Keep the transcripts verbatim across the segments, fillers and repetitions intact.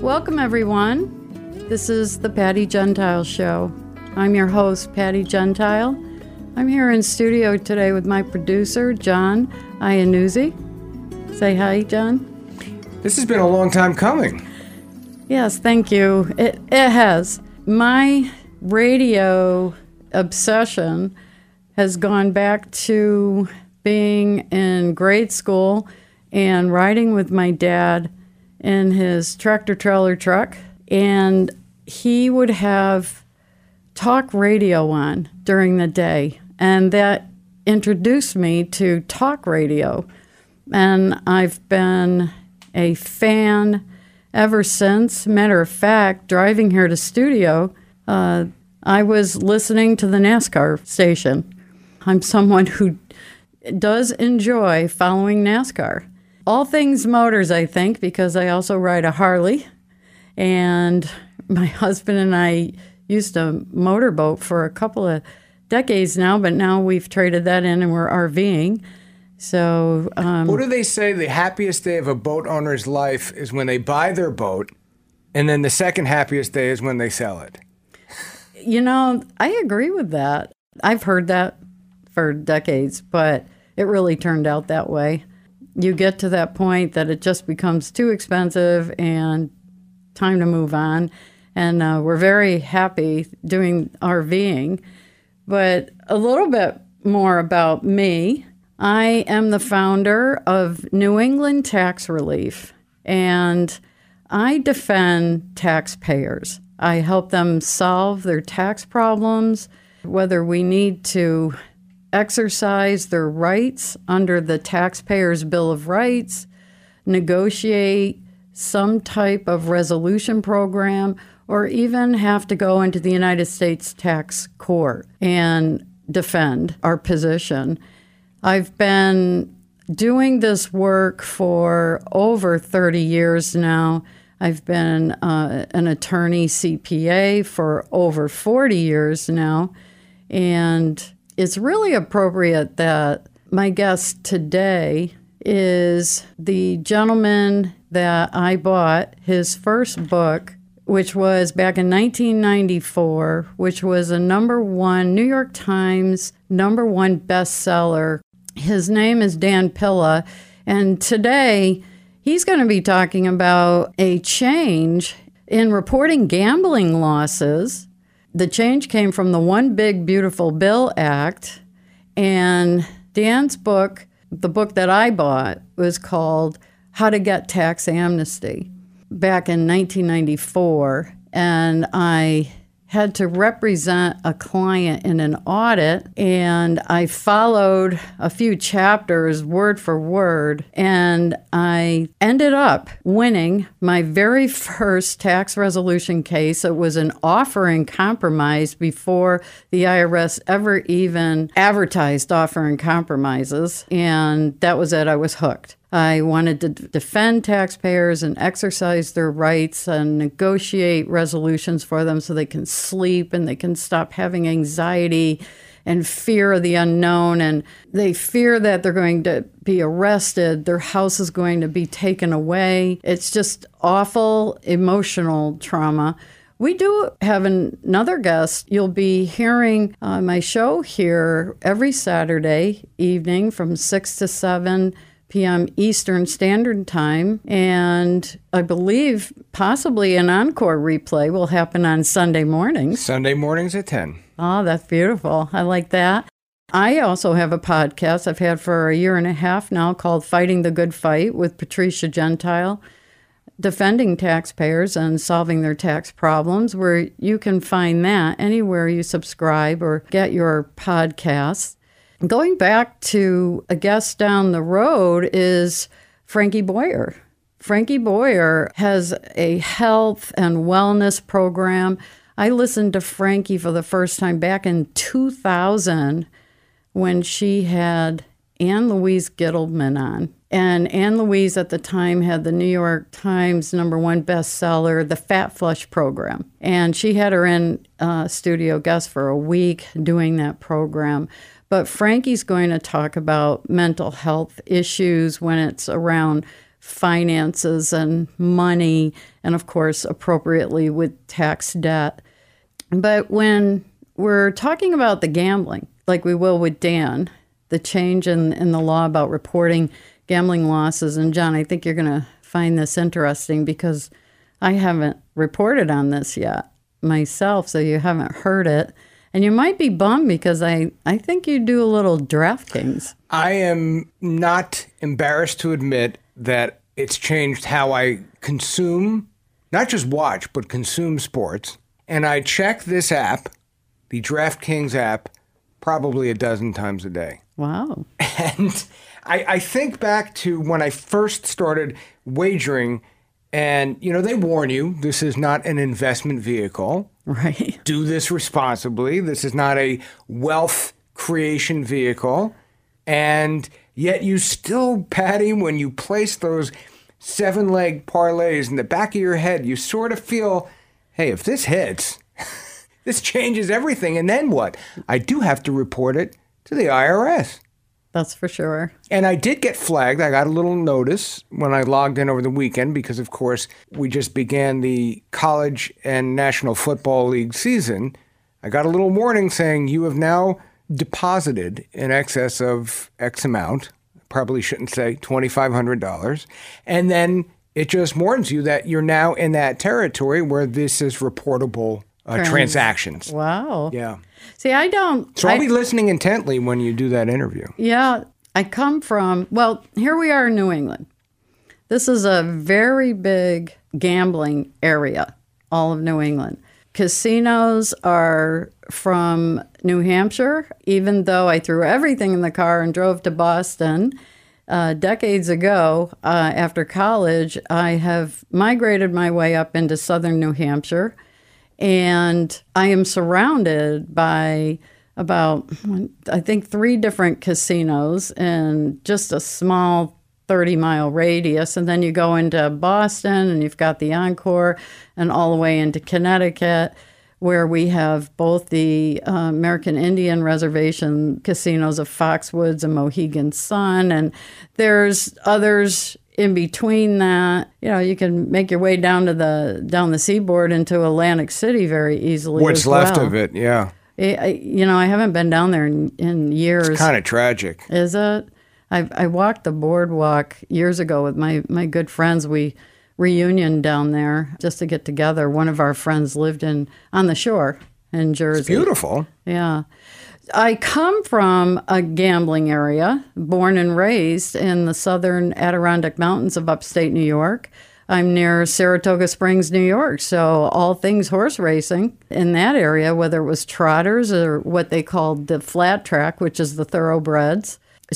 Welcome, everyone. This is the Patty Gentile Show. I'm your host, Patty Gentile. I'm here in studio today with my producer, John Iannuzzi. Say hi, John. This has been a long time coming. Yes, thank you. It, it has. My radio obsession has gone back to being in grade school and riding with my dad in his tractor trailer truck, and he would have talk radio on during the day, and that introduced me to talk radio, and I've been a fan ever since. Matter of fact, driving here to studio, uh, I was listening to the NASCAR station. I'm someone who does enjoy following NASCAR. All things motors, I think, because I also ride a Harley. And my husband and I used a motorboat for a couple of decades now, but now we've traded that in and we're RVing. So, um, what do they say the happiest day of a boat owner's life is when they buy their boat, and then the second happiest day is when they sell it? You know, I agree with that. I've heard that for decades, but it really turned out that way. You get to that point that it just becomes too expensive and time to move on. And uh, we're very happy doing RVing. But a little bit more about me. I am the founder of New England Tax Relief, and I defend taxpayers. I help them solve their tax problems, whether we need to exercise their rights under the Taxpayers' Bill of Rights, negotiate some type of resolution program, or even have to go into the United States Tax Court and defend our position. I've been doing this work for over thirty years now. I've been uh, an attorney C P A for over forty years now, and it's really appropriate that my guest today is the gentleman that I bought his first book, which was back in nineteen ninety-four, which was a number one, New York Times number one bestseller. His name is Dan Pilla, and today he's going to be talking about a change in reporting gambling losses. The change came from the One Big Beautiful Bill Act, and Dan's book, the book that I bought, was called How to Get Tax Amnesty back in nineteen ninety-four, and I had to represent a client in an audit, and I followed a few chapters word for word, and I ended up winning my very first tax resolution case. It was an offer in compromise before the I R S ever even advertised offer in compromises, and that was it. I was hooked. I wanted to d- defend taxpayers and exercise their rights and negotiate resolutions for them so they can sleep and they can stop having anxiety and fear of the unknown. And they fear that they're going to be arrested, their house is going to be taken away. It's just awful emotional trauma. We do have an, another guest. You'll be hearing uh, my show here every Saturday evening from six to seven p.m. Eastern Standard Time, and I believe possibly an encore replay will happen on Sunday mornings. Sunday mornings at ten. Oh, that's beautiful. I like that. I also have a podcast I've had for a year and a half now called Fighting the Good Fight with Patricia Gentile, defending taxpayers and solving their tax problems, where you can find that anywhere you subscribe or get your podcasts. Going back to a guest down the road is Frankie Boyer. Frankie Boyer has a health and wellness program. I listened to Frankie for the first time back in two thousand when she had Ann Louise Gittleman on. And Ann Louise at the time had the New York Times number one bestseller, The Fat Flush Program. And she had her in uh, studio guest for a week doing that program. But Frankie's going to talk about mental health issues when it's around finances and money, and of course, appropriately with tax debt. But when we're talking about the gambling, like we will with Dan, the change in, in the law about reporting gambling losses, and John, I think you're going to find this interesting because I haven't reported on this yet myself, so you haven't heard it. And you might be bummed because I, I think you do a little DraftKings. I am not embarrassed to admit that it's changed how I consume, not just watch, but consume sports. And I check this app, the DraftKings app, probably a dozen times a day. Wow. And I, I think back to when I first started wagering, and, you know, they warn you, this is not an investment vehicle. Right. Do this responsibly. This is not a wealth creation vehicle. And yet you still, Patty, when you place those seven-leg parlays in the back of your head, you sort of feel, hey, if this hits, this changes everything. And then what? I do have to report it to the I R S. That's for sure. And I did get flagged. I got a little notice when I logged in over the weekend because, of course, we just began the college and National Football League season. I got a little warning saying you have now deposited in excess of X amount. Probably shouldn't say two thousand five hundred dollars. And then it just warns you that you're now in that territory where this is reportable uh, Trans- transactions. Wow. Yeah. See, I don't. So I'll I, be listening intently when you do that interview. Yeah. I come from, well, here we are in New England. This is a very big gambling area, all of New England. Casinos are from New Hampshire, even though I threw everything in the car and drove to Boston uh, decades ago. Uh, after college, I have migrated my way up into southern New Hampshire. And I am surrounded by about, I think, three different casinos in just a small thirty-mile radius. And then you go into Boston, and you've got the Encore, and all the way into Connecticut, where we have both the uh, American Indian Reservation casinos of Foxwoods and Mohegan Sun. And there's others in between that. You know, you can make your way down to the down the seaboard into Atlantic City very easily. What's as left well. of it, yeah. I, I, you know, I haven't been down there in, in years. It's kind of tragic. Is it? I I walked the boardwalk years ago with my, my good friends. We reunion down there just to get together. One of our friends lived in on the shore in Jersey. It's beautiful. Yeah. I come from a gambling area, born and raised in the southern Adirondack Mountains of upstate New York. I'm near Saratoga Springs, New York, so all things horse racing in that area, whether it was trotters or what they called the flat track, which is the thoroughbreds.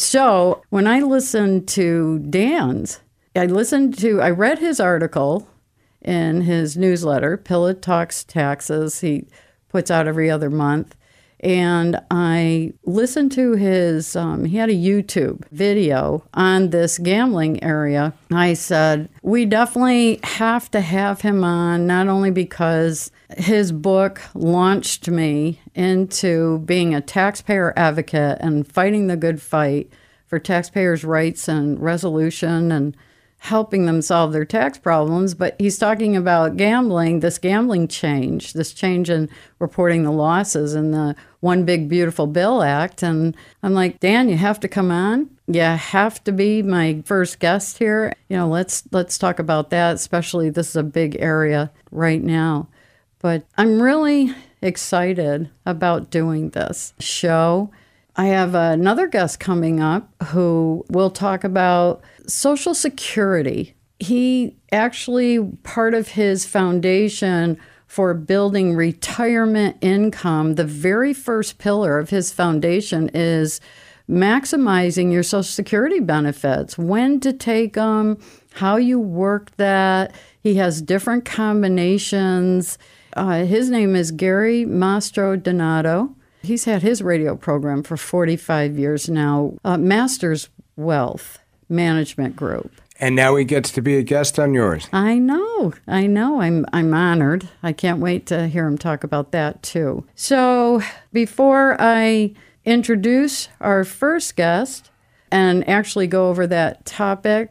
So when I listened to Dan's, I listened to, I read his article in his newsletter, Pillett Talks Taxes. He puts out every other month. And I listened to his, um, he had a YouTube video on this gambling area. I said, we definitely have to have him on, not only because his book launched me into being a taxpayer advocate and fighting the good fight for taxpayers' rights and resolution and helping them solve their tax problems, but he's talking about gambling, this gambling change, this change in reporting the losses in the One Big Beautiful Bill Act. And I'm like, Dan, you have to come on. You have to be my first guest here. You know, let's let's talk about that, especially this is a big area right now. But I'm really excited about doing this show. I have another guest coming up who will talk about Social Security. He actually, part of his foundation for building retirement income, the very first pillar of his foundation is maximizing your Social Security benefits, when to take them, how you work that. He has different combinations. Uh, his name is Gary Mastrodonato. He's had his radio program for forty-five years now, uh, Masters Wealth Management Group. And now he gets to be a guest on yours. I know. I know. I'm I'm honored. I can't wait to hear him talk about that, too. So before I introduce our first guest and actually go over that topic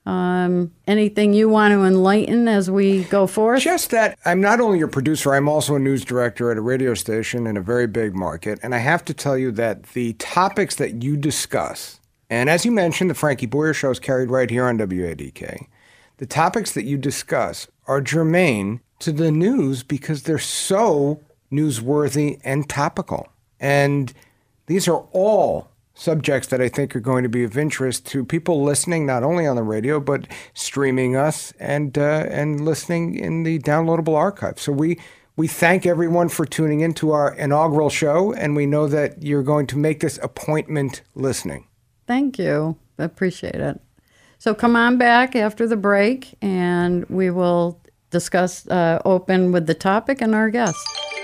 Um, anything you want to enlighten as we go forth? Just that I'm not only your producer, I'm also a news director at a radio station in a very big market. And I have to tell you that the topics that you discuss, and as you mentioned, the Frankie Boyer Show is carried right here on W A D K. The topics that you discuss are germane to the news because they're so newsworthy and topical. And these are all subjects that I think are going to be of interest to people listening, not only on the radio, but streaming us and uh, and listening in the downloadable archive. So we we thank everyone for tuning into our inaugural show, and we know that you're going to make this appointment listening. Thank you. I appreciate it. So come on back after the break, and we will discuss, uh, open with the topic and our guest.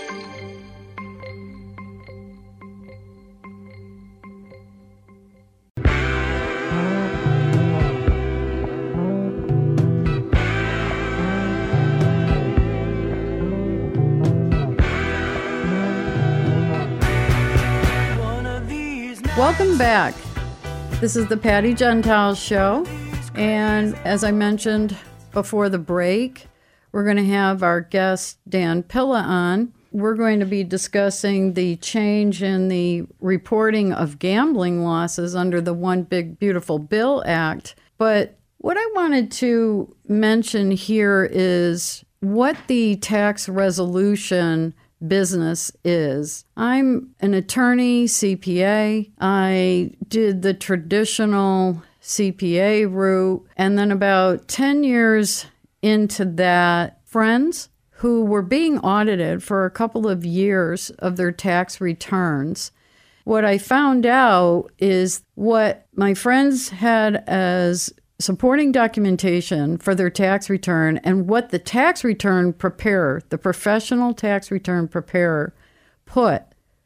Welcome back. This is the Patty Gentiles Show, and as I mentioned before the break, we're going to have our guest Dan Pilla on. We're going to be discussing the change in the reporting of gambling losses under the One Big Beautiful Bill Act. But what I wanted to mention here is what the tax resolution business is. I'm an attorney, C P A. I did the traditional C P A route, and then about ten years into that, friends who were being audited for a couple of years of their tax returns. What I found out is what my friends had as supporting documentation for their tax return and what the tax return preparer, the professional tax return preparer, put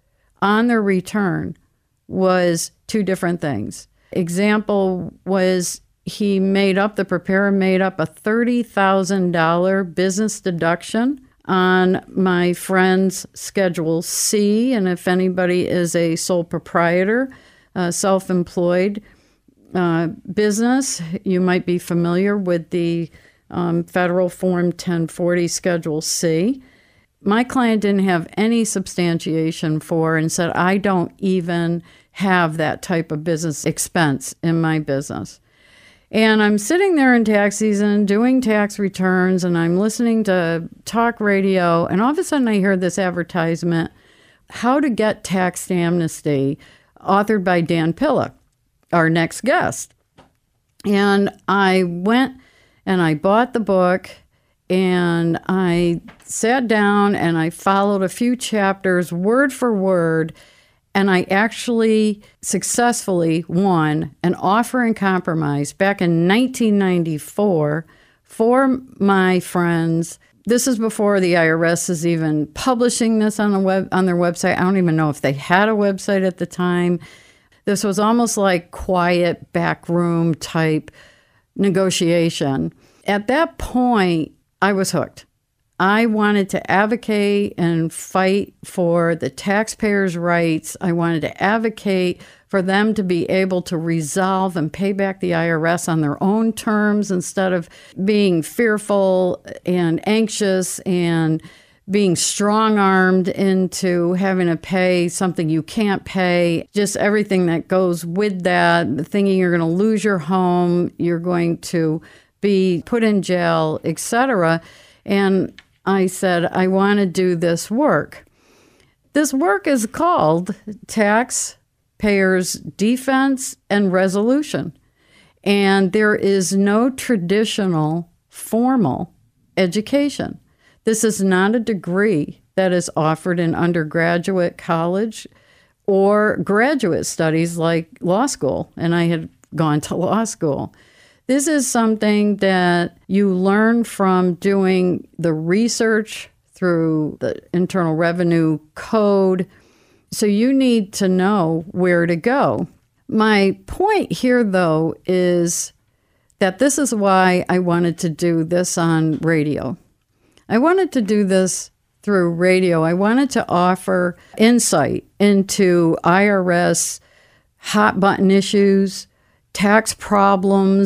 on their return was two different things. Example was he made up, the preparer made up a thirty thousand dollars business deduction on my friend's Schedule C, and if anybody is a sole proprietor, uh, self-employed, Uh, business, you might be familiar with the um, federal Form ten forty Schedule C. My client didn't have any substantiation for and said, I don't even have that type of business expense in my business. And I'm sitting there in tax season doing tax returns, and I'm listening to talk radio, and all of a sudden I hear this advertisement, How to Get Tax Amnesty, authored by Dan Pilla, our next guest. And I went and I bought the book, and I sat down and I followed a few chapters word for word, and I actually successfully won an offer in compromise back in nineteen ninety-four for my friends. This is before the I R S is even publishing this on the web on their website. I don't even know if they had a website at the time. This was almost like quiet backroom type negotiation. At that point, I was hooked. I wanted to advocate and fight for the taxpayers' rights. I wanted to advocate for them to be able to resolve and pay back the I R S on their own terms instead of being fearful and anxious and being strong-armed into having to pay something you can't pay, just everything that goes with that, thinking you're going to lose your home, you're going to be put in jail, et cetera. And I said, I want to do this work. This work is called Taxpayers' Defense and Resolution. And there is no traditional formal education. This is not a degree that is offered in undergraduate college or graduate studies like law school, and I had gone to law school. This is something that you learn from doing the research through the Internal Revenue Code, so you need to know where to go. My point here, though, is that this is why I wanted to do this on radio. I wanted to do this through radio. I wanted to offer insight into I R S hot button issues, tax problems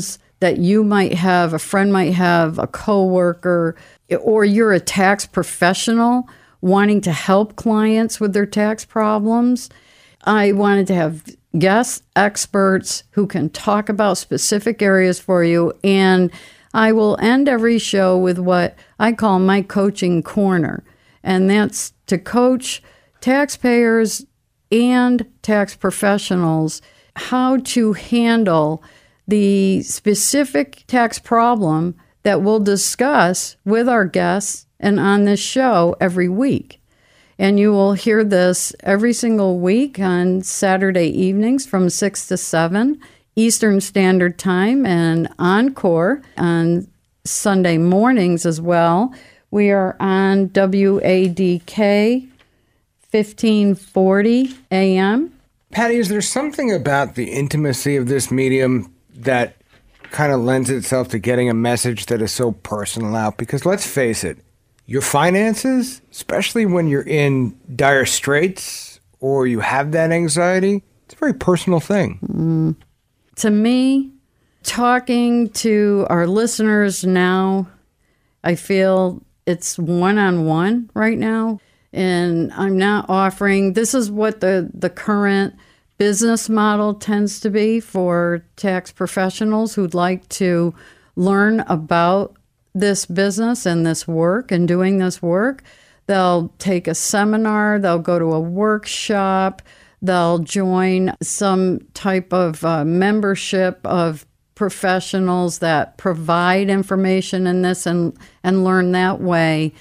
that you might have, a friend might have, a coworker, or you're a tax professional wanting to help clients with their tax problems, I wanted to have guest experts who can talk about specific areas for you. And I will end every show with what I call my coaching corner. And that's to coach taxpayers and tax professionals how to handle the specific tax problem that we'll discuss with our guests and on this show every week. And you will hear this every single week on Saturday evenings from six to seven Eastern Standard Time, and Encore on Sunday mornings as well. We are on W A D K fifteen forty A M. Patty, is there something about the intimacy of this medium that kind of lends itself to getting a message that is so personal out? Because let's face it, your finances, especially when you're in dire straits or you have that anxiety, it's a very personal thing. Mm. To me, talking to our listeners now, I feel it's one-on-one right now. And I'm not offering, this is what the, the current business model tends to be for tax professionals who'd like to learn about this business and this work and doing this work. They'll take a seminar, they'll go to a workshop, they'll join some type of uh, membership of professionals that provide information in this and, and learn that way.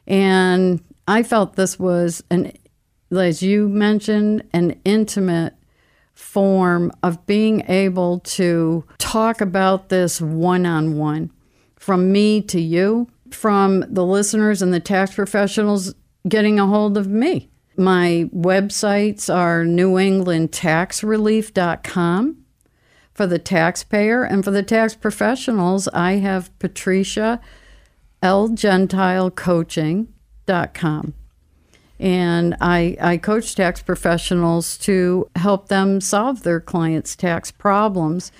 And I felt this was, an, as you mentioned, an intimate form of being able to talk about this one-on-one. From me to you, from the listeners and the tax professionals getting a hold of me. My websites are new england tax relief dot com for the taxpayer, and for the tax professionals, I have patricia l gentile coaching dot com. And I, I coach tax professionals to help them solve their clients' tax problems.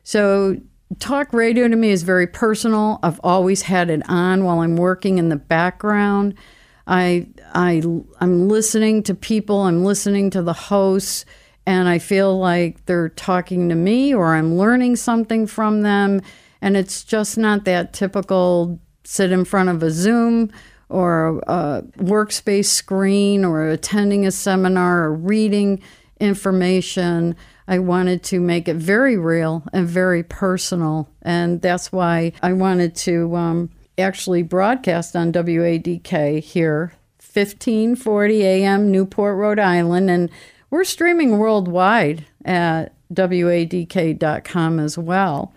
So talk radio to me is very personal. I've always had it on while I'm working in the background. I, I, I'm listening to people, I'm listening to the hosts, and I feel like they're talking to me or I'm learning something from them. And it's just not that typical sit in front of a Zoom or a workspace screen or attending a seminar or reading information. I wanted to make it very real and very personal. And that's why I wanted to um, actually broadcast on W A D K here, fifteen forty A M, Newport, Rhode Island. And we're streaming worldwide at W A D K dot com as well.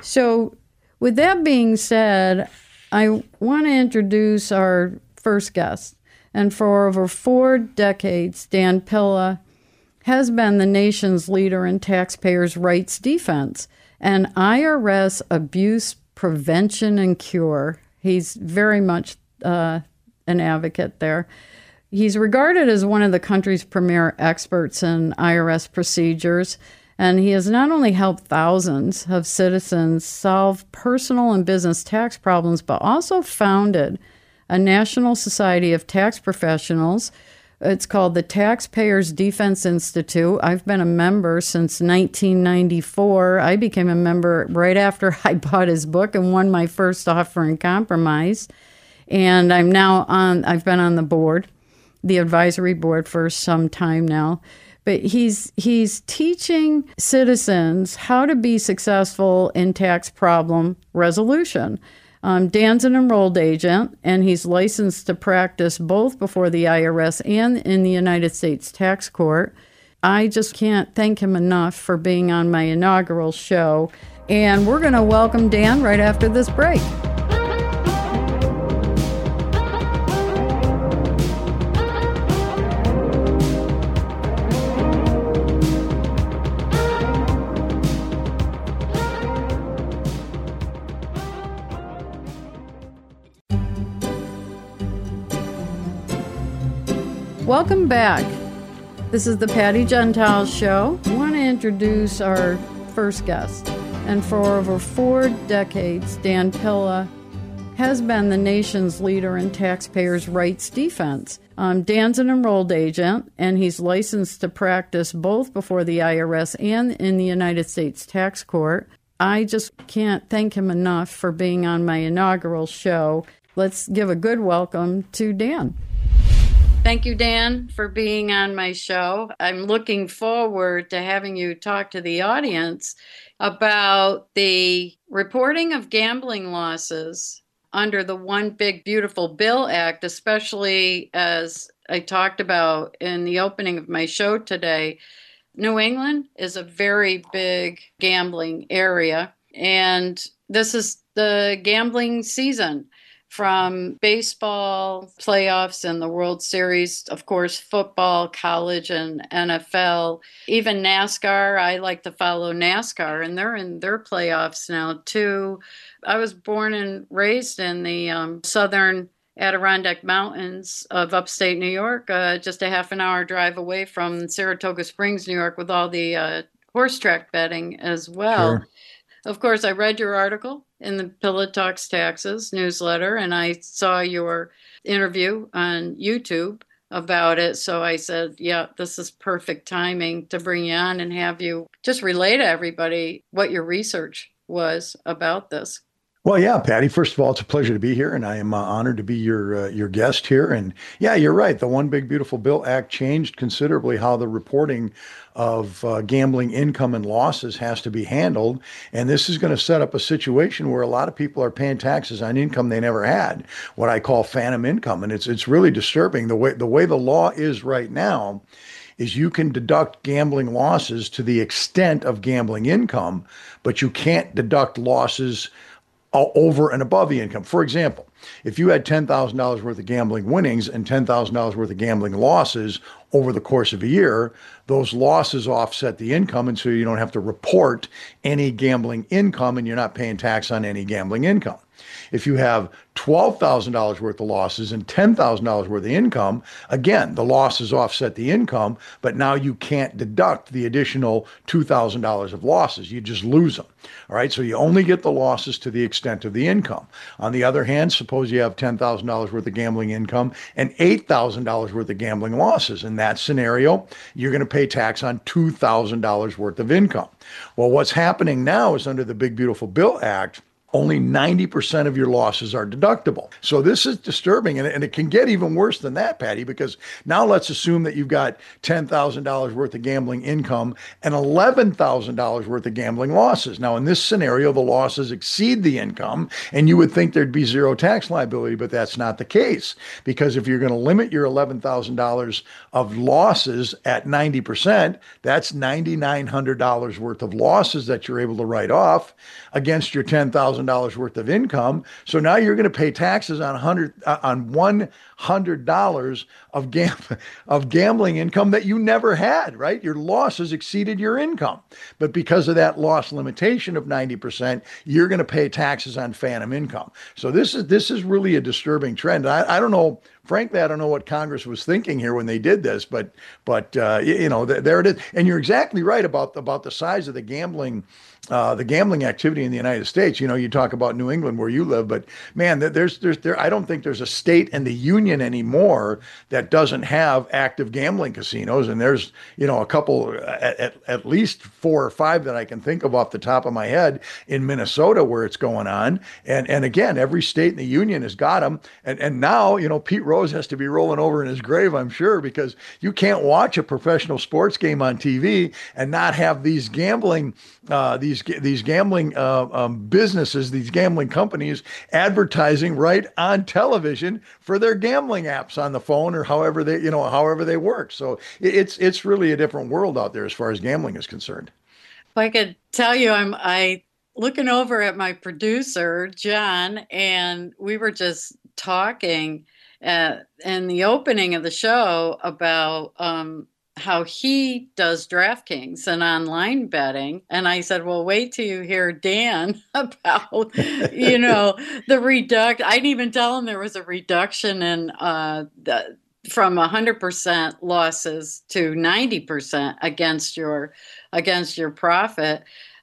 So with that being said, I want to introduce our first guest. And for over four decades, Dan Pilla has been the nation's leader in taxpayers' rights defense and I R S abuse prevention and cure. He's very much uh, an advocate there. He's regarded as one of the country's premier experts in I R S procedures, and he has not only helped thousands of citizens solve personal and business tax problems, but also founded a National Society of Tax Professionals. It's called the Taxpayers Defense Institute. I've been a member since nineteen ninety-four. I became a member right after I bought his book and won my first offer in compromise. And I'm now on, I've been on the board, the advisory board for some time now. But he's he's teaching citizens how to be successful in tax problem resolution. Um, Dan's an enrolled agent, and he's licensed to practice both before the I R S and in the United States Tax Court. I just can't thank him enough for being on my inaugural show. And we're going to welcome Dan right after this break. Welcome back. This is the Patty Gentile Show. I want to introduce our first guest. And for over four decades, Dan Pilla has been the nation's leader in taxpayers' rights defense. Um, Dan's an enrolled agent, and he's licensed to practice both before the I R S and in the United States Tax Court. I just can't thank him enough for being on my inaugural show. Let's give a good welcome to Dan. Thank you, Dan, for being on my show. I'm looking forward to having you talk to the audience about the reporting of gambling losses under the One Big Beautiful Bill Act, especially as I talked about in the opening of my show today. New England is a very big gambling area, and this is the gambling season. From baseball playoffs and the World Series, of course, football, college, and N F L, even NASCAR. I like to follow NASCAR, and they're in their playoffs now, too. I was born and raised in the um, southern Adirondack Mountains of upstate New York, uh, just a half an hour drive away from Saratoga Springs, New York, with all the uh, horse track betting as well. Sure. Of course, I read your article in the Pilla Talks Taxes newsletter, and I saw your interview on YouTube about it. So I said, yeah, this is perfect timing to bring you on and have you just relay to everybody what your research was about this. Well, yeah, Patty, first of all, it's a pleasure to be here, and I am uh, honored to be your uh, your guest here. And yeah, you're right. The One Big Beautiful Bill Act changed considerably how the reporting of uh, gambling income and losses has to be handled. And this is going to set up a situation where a lot of people are paying taxes on income they never had, what I call phantom income. And it's it's really disturbing. The way the way the law is right now is you can deduct gambling losses to the extent of gambling income, but you can't deduct losses over and above the income. For example, if you had ten thousand dollars worth of gambling winnings and ten thousand dollars worth of gambling losses over the course of a year, those losses offset the income, and so you don't have to report any gambling income, and you're not paying tax on any gambling income. If you have twelve thousand dollars worth of losses and ten thousand dollars worth of income, again, the losses offset the income, but now you can't deduct the additional two thousand dollars of losses. You just lose them. All right, so you only get the losses to the extent of the income. On the other hand, suppose you have ten thousand dollars worth of gambling income and eight thousand dollars worth of gambling losses. In that scenario, you're going to pay tax on two thousand dollars worth of income. Well, what's happening now is under the Big Beautiful Bill Act, only ninety percent of your losses are deductible. So this is disturbing, and, and it can get even worse than that, Patty, because now let's assume that you've got ten thousand dollars worth of gambling income and eleven thousand dollars worth of gambling losses. Now, in this scenario, the losses exceed the income, and you would think there'd be zero tax liability, but that's not the case, because if you're going to limit your eleven thousand dollars of losses at ninety percent, that's nine thousand nine hundred dollars worth of losses that you're able to write off against your ten thousand dollars worth of income. So now you're going to pay taxes on one hundred uh, on one hundred dollars of gam- of gambling income that you never had, right? Your losses exceeded your income. But because of that loss limitation of ninety percent, you're going to pay taxes on phantom income. So this is this is really a disturbing trend. I, I don't know, frankly, I don't know what Congress was thinking here when they did this, but but uh, you know, th- there it is. And you're exactly right about about the size of the gambling Uh, the gambling activity in the United States. You know, you talk about New England where you live, but man, there's, there's, there, I don't think there's a state in the union anymore that doesn't have active gambling casinos. And there's, you know, a couple, at, at, at least four or five that I can think of off the top of my head in Minnesota where it's going on. And, and again, every state in the union has got them. And, and now, you know, Pete Rose has to be rolling over in his grave, I'm sure, because you can't watch a professional sports game on T V and not have these gambling, uh, these These, these gambling uh, um, businesses, these gambling companies advertising right on television for their gambling apps on the phone or however they, you know, however they work. So it's it's really a different world out there as far as gambling is concerned. If I could tell you, I'm I looking over at my producer, John, and we were just talking at, in the opening of the show about um, how he does DraftKings and online betting. And I said, well, wait till you hear Dan about, you know, the reduct. I didn't even tell him there was a reduction in uh, the, from one hundred percent losses to ninety percent against your against your profit.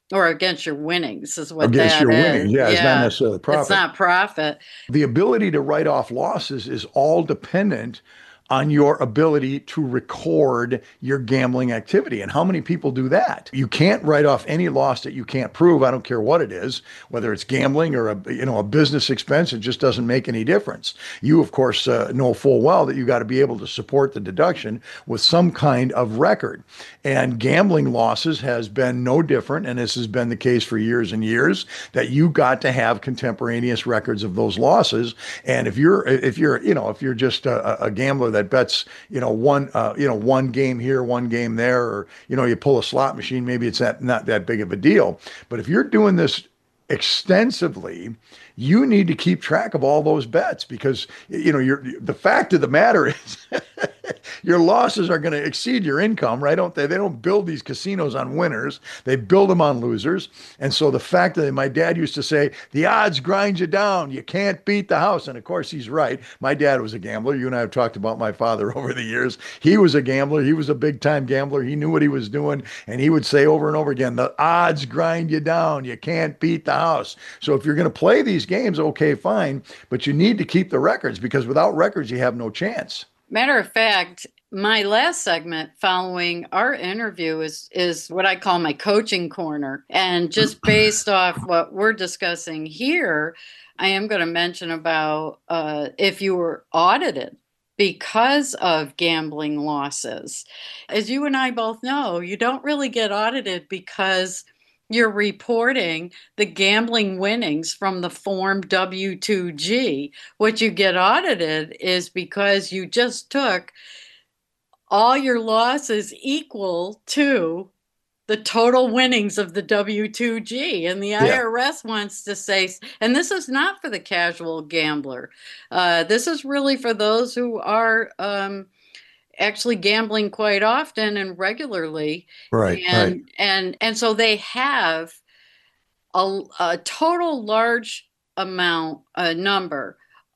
Or against your winnings is what against that your winnings. is. Yeah, it's not Yeah. necessarily It's profit. not profit. The ability to write off losses is all dependent on your ability to record your gambling activity. And how many people do that? You can't write off any loss that you can't prove. I don't care what it is, whether it's gambling or a, you know, a business expense, it just doesn't make any difference. You, of course, uh, know full well that you got to be able to support the deduction with some kind of record. And gambling losses has been no different. And this has been the case for years and years, that you got to have contemporaneous records of those losses. And if you're, if you're, you know, if you're just a, a gambler that that bets, you know, one, uh, you know, one game here, one game there, or, you know, you pull a slot machine, maybe it's not, not that big of a deal. But if you're doing this extensively, you need to keep track of all those bets, because, you know, you're, the fact of the matter is your losses are going to exceed your income, right? Don't they? They don't build these casinos on winners. They build them on losers. And so the fact that my dad used to say, the odds grind you down. You can't beat the house. And of course, he's right. My dad was a gambler. You and I have talked about my father over the years. He was a gambler. He was a big time gambler. He knew what he was doing. And he would say over and over again, the odds grind you down. You can't beat the house. So if you're going to play these games, okay, fine. But you need to keep the records, because without records, you have no chance. Matter of fact, my last segment following our interview is is what I call my coaching corner. And just based off what we're discussing here, I am going to mention about uh, if you were audited because of gambling losses. As you and I both know, you don't really get audited because you're reporting the gambling winnings from the form W two G. What you get audited is because you just took all your losses equal to the total winnings of the W two G. And the I R S yeah. wants to say, and this is not for the casual gambler. Uh, this is really for those who are um, actually gambling quite often and regularly. Right. And, right. and, and so they have a, a total large amount, a number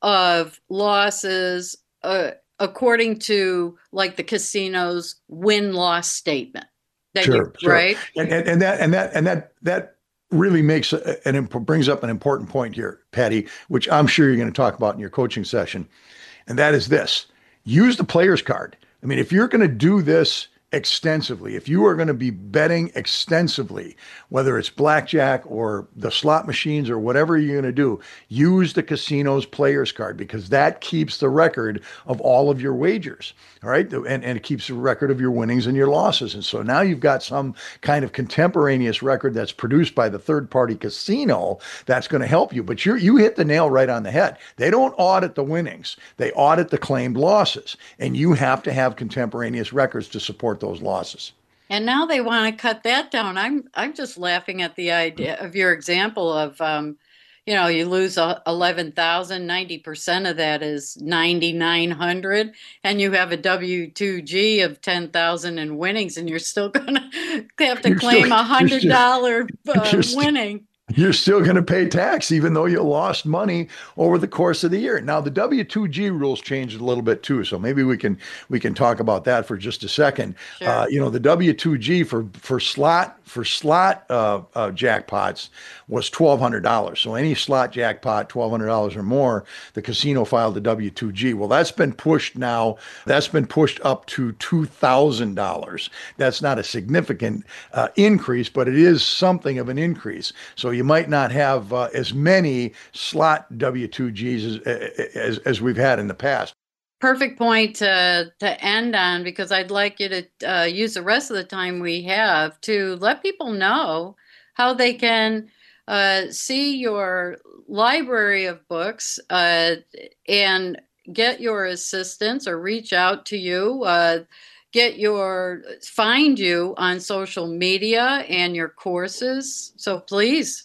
of losses, uh, according to like the casino's win-loss statement. That Sure, you, sure. Right? And, and and that and that and that that really makes a, and brings up an important point here, Patty, which I'm sure you're going to talk about in your coaching session, and that is this: use the player's card. I mean, if you're going to do this extensively, if you are going to be betting extensively, whether it's blackjack or the slot machines or whatever you're going to do, use the casino's player's card, because that keeps the record of all of your wagers. All right. And, and it keeps a record of your winnings and your losses. And so now you've got some kind of contemporaneous record that's produced by the third party casino that's going to help you. But you you hit the nail right on the head. They don't audit the winnings. They audit the claimed losses. And you have to have contemporaneous records to support those losses. And now they want to cut that down. I'm I'm just laughing at the idea of your example of, um, you know, you lose eleven thousand, ninety percent of that is ninety-nine hundred, and you have a W two G of ten thousand in winnings, and you're still going to have to You're claim still- a one hundred dollars you're uh, still- you're winning. You're still going to pay tax, even though you lost money over the course of the year. Now, the W two G rules changed a little bit too, so maybe we can we can talk about that for just a second. Sure. Uh, you know, the W two G for for slot for slot uh, uh, jackpots was twelve hundred dollars. So any slot jackpot, twelve hundred dollars or more, the casino filed the W two G. Well, that's been pushed now. That's been pushed up to two thousand dollars. That's not a significant uh, increase, but it is something of an increase. So you might not have uh, as many slot W two Gs as, as, as we've had in the past. Perfect point to, to end on, because I'd like you to uh, use the rest of the time we have to let people know how they can uh, see your library of books uh, and get your assistance or reach out to you. Uh, get your, find you on social media and your courses. So please.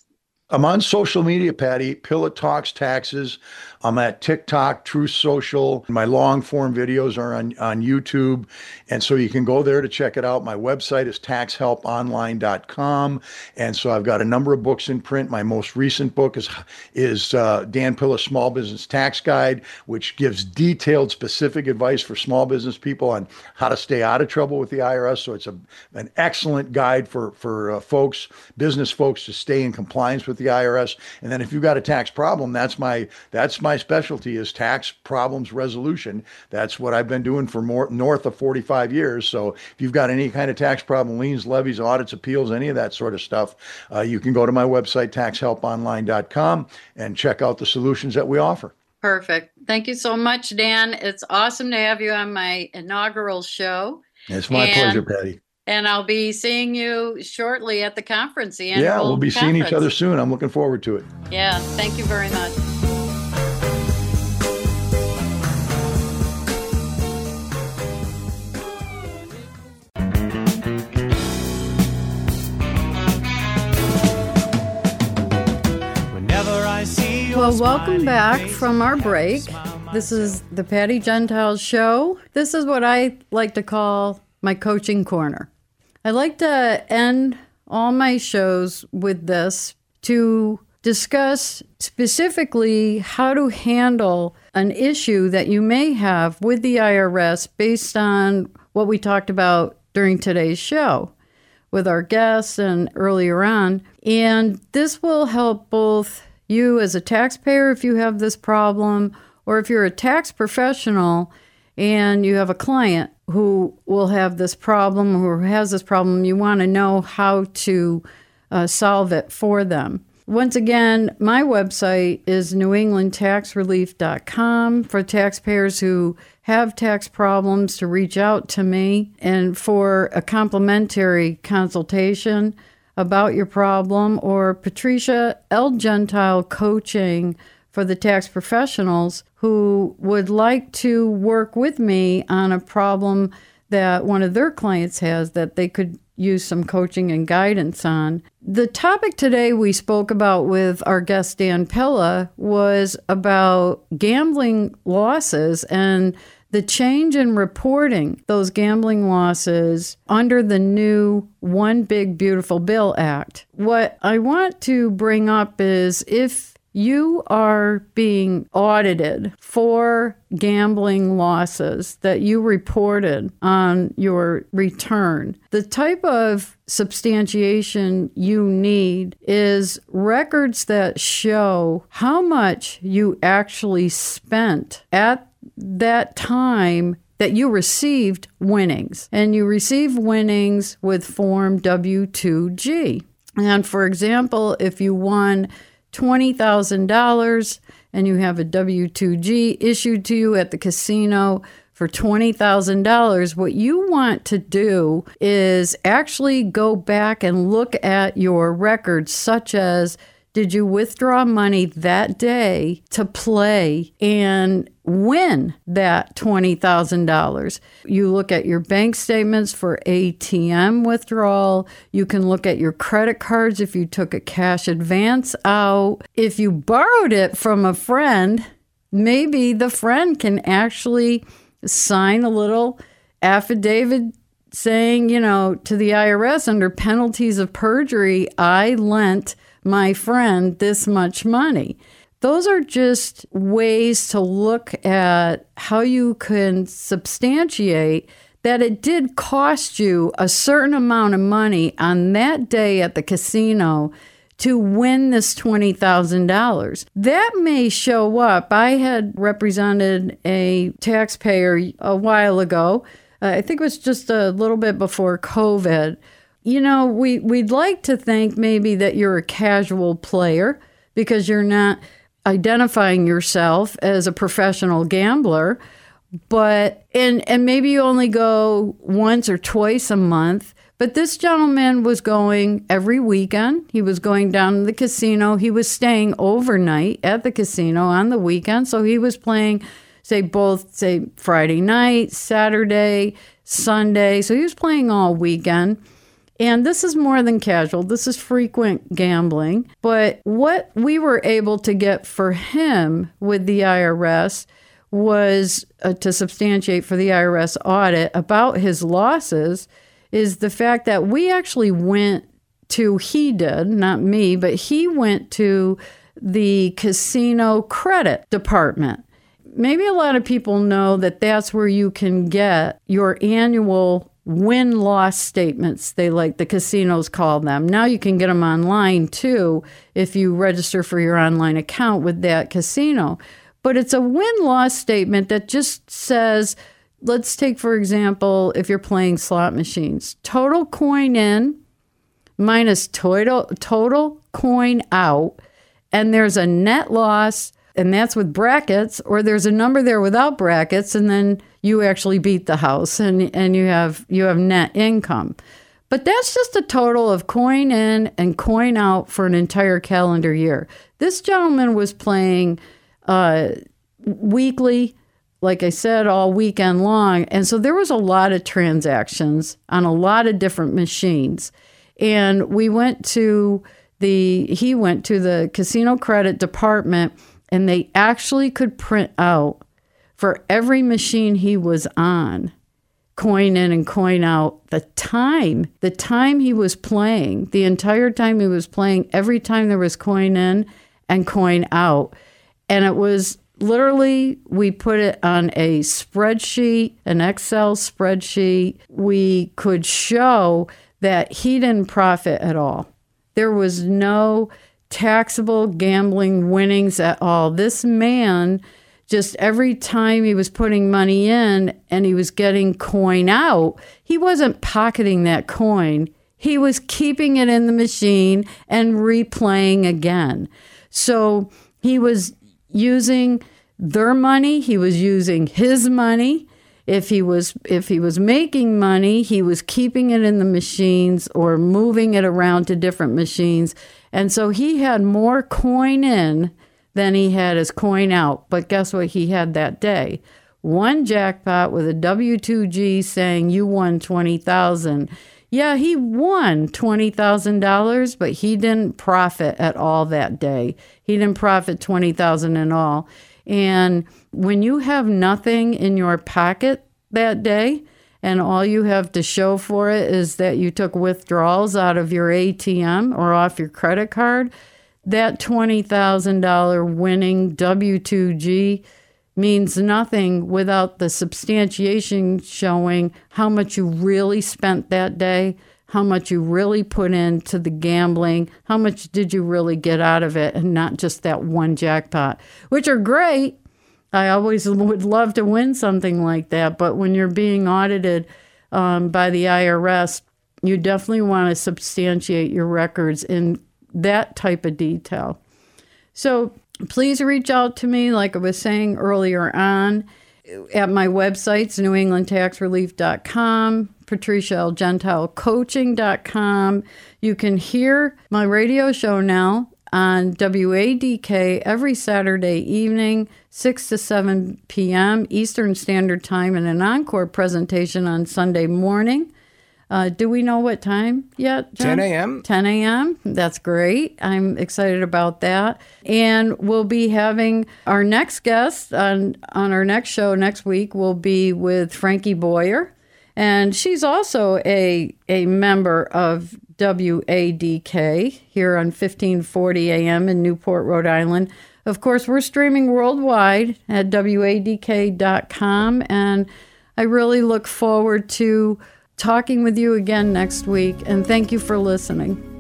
I'm on social media, Patty. Pilla Talks Taxes. I'm at TikTok, Truth Social. My long form videos are on, on YouTube. And so you can go there to check it out. My website is tax help online dot com. And so I've got a number of books in print. My most recent book is, is uh, Dan Pilla's Small Business Tax Guide, which gives detailed, specific advice for small business people on how to stay out of trouble with the I R S. So it's a, an excellent guide for, for uh, folks, business folks, to stay in compliance with the I R S. And then if you've got a tax problem, that's my that's my specialty, is tax problems resolution. That's what I've been doing for more north of forty-five years. So if you've got any kind of tax problem, liens, levies, audits, appeals, any of that sort of stuff, uh, you can go to my website, tax help online dot com, and check out the solutions that we offer. Perfect. Thank you so much, Dan. It's awesome to have you on my inaugural show. It's my and- pleasure, Patty. And I'll be seeing you shortly at the conference. The yeah, we'll be conference. seeing each other soon. I'm looking forward to it. Yeah, thank you very much. Well, welcome back from our break. This is the Patty Gentiles Show. This is what I like to call my coaching corner. I like to end all my shows with this to discuss specifically how to handle an issue that you may have with the I R S based on what we talked about during today's show with our guests and earlier on. And this will help both you as a taxpayer if you have this problem, or if you're a tax professional and you have a client who will have this problem, who has this problem, you want to know how to uh, solve it for them. Once again, my website is new england tax relief dot com for taxpayers who have tax problems to reach out to me and for a complimentary consultation about your problem, or Patricia L. Gentile Coaching for the tax professionals who would like to work with me on a problem that one of their clients has that they could use some coaching and guidance on. The topic today we spoke about with our guest Dan Pilla was about gambling losses and the change in reporting those gambling losses under the new One Big Beautiful Bill Act. What I want to bring up is if you are being audited for gambling losses that you reported on your return, the type of substantiation you need is records that show how much you actually spent at that time that you received winnings. And you receive winnings with Form W two G. And for example, if you won twenty thousand dollars and you have a W two G issued to you at the casino for twenty thousand dollars, what you want to do is actually go back and look at your records, such as did you withdraw money that day to play and win that twenty thousand dollars? You look at your bank statements for A T M withdrawal. You can look at your credit cards if you took a cash advance out. If you borrowed it from a friend, maybe the friend can actually sign a little affidavit saying, you know, to the I R S under penalties of perjury, I lent my friend this much money. Those are just ways to look at how you can substantiate that it did cost you a certain amount of money on that day at the casino to win this twenty thousand dollars. That may show up. I had represented a taxpayer a while ago. Uh, I think it was just a little bit before COVID. You know, we, we'd like to think maybe that you're a casual player because you're not identifying yourself as a professional gambler, but and and maybe you only go once or twice a month. But this gentleman was going every weekend. He was going down to the casino. He was staying overnight at the casino on the weekend. So he was playing, say, both, say, Friday night, Saturday, Sunday. So he was playing all weekend. And this is more than casual. This is frequent gambling. But what we were able to get for him with the I R S was uh, to substantiate for the I R S audit about his losses is the fact that we actually went to, he did, not me, but he went to the casino credit department. Maybe a lot of people know that that's where you can get your annual win-loss statements, they like the casinos call them. Now you can get them online too if you register for your online account with that casino. But it's a win-loss statement that just says, let's take, for example, if you're playing slot machines, total coin in minus total, total coin out, and there's a net loss, and that's with brackets, or there's a number there without brackets, and then you actually beat the house and, and you have you have net income. But that's just a total of coin in and coin out for an entire calendar year. This gentleman was playing uh, weekly, like I said, all weekend long. And so there was a lot of transactions on a lot of different machines. And we went to the, he went to the casino credit department, and they actually could print out for every machine he was on, coin in and coin out, the time, the time he was playing, the entire time he was playing, every time there was coin in and coin out. And it was literally, we put it on a spreadsheet, an Excel spreadsheet. We could show that he didn't profit at all. There was no taxable gambling winnings at all. This man, just every time he was putting money in and he was getting coin out, he wasn't pocketing that coin. He was keeping it in the machine and replaying again. So he was using their money. He was using his money. If he was if he was making money, he was keeping it in the machines or moving it around to different machines. And so he had more coin in than he had his coin out. But guess what he had that day? One jackpot with a W two G saying you won twenty thousand dollars. Yeah, he won twenty thousand dollars, but he didn't profit at all that day. He didn't profit twenty thousand dollars in all. And when you have nothing in your pocket that day, and all you have to show for it is that you took withdrawals out of your A T M or off your credit card, that twenty thousand dollars winning W two G means nothing without the substantiation showing how much you really spent that day, how much you really put into the gambling, how much did you really get out of it, and not just that one jackpot, which are great. I always would love to win something like that, but when you're being audited um, by the I R S, you definitely want to substantiate your records in that type of detail. So please reach out to me, like I was saying earlier on, at my websites, new england tax relief dot com, patricia l gentile coaching dot com. You can hear my radio show now on W A D K every Saturday evening, six to seven p.m. Eastern Standard Time, and an encore presentation on Sunday morning. Uh, do we know what time yet, John? ten a.m. ten a.m. That's great. I'm excited about that. And we'll be having our next guest on, on our next show next week will be with Frankie Boyer. And she's also a, a member of W A D K here on fifteen forty a.m. in Newport, Rhode Island. Of course, we're streaming worldwide at W A D K dot com. And I really look forward to talking with you again next week, and thank you for listening.